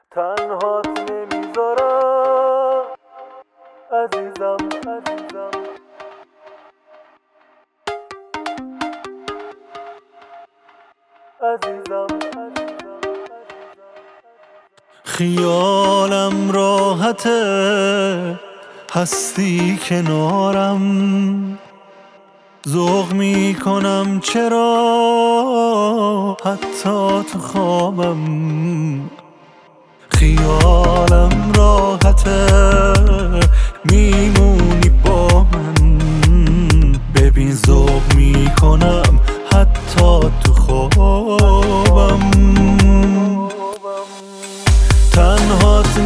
تنهات نمیذارم عزیزم خیالم راحته هستی کنارم، ذوق میکنم چرا حتی تو خوابم. خیالم راحته میمونی با من، ببین ذوق میکنم حتی تو خوابم. تنهات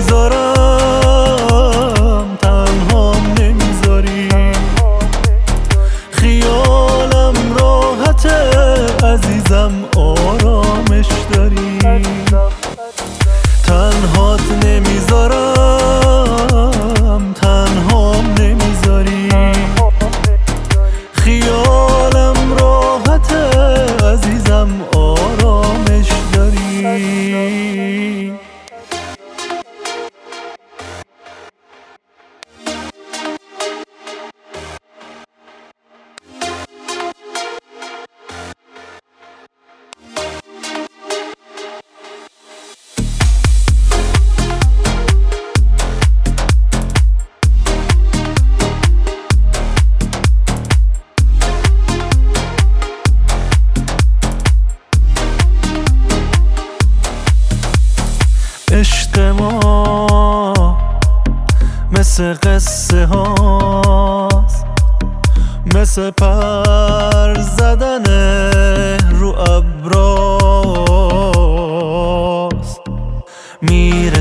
نمیذارم تنهام نمیذاری، خیالم راحته عزیزم آرامش داری. تنهات نمیذارم تنهام نمیذاری، خیالم راحته عزیزم آرامش داری. عشق ما مثل قصه هاست، مثل پر زدن رو ابراست، میره